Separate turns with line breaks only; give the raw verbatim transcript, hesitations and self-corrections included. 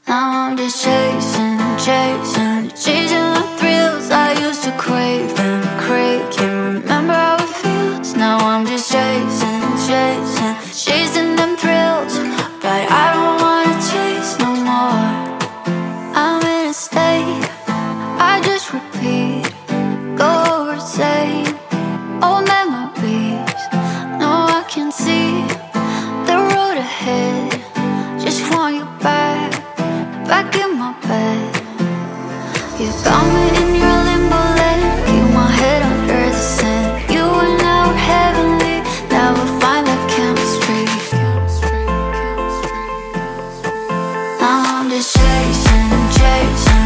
Now I'm just chasing, chasing, chasing the thrills I used to crave and crave. Can't remember how it feels. Now I'm just chasing, chasing, chasing them thrills, but I don't wanna chase no more. I'm in a state, I just repeat, go over same old memories. No, I can see the road ahead. Just want you back, back in my bed. You got me in your limbo land, keep my head under the sand. You and I were heavenly, never find that chemistry. Now I'm just chasing, chasing,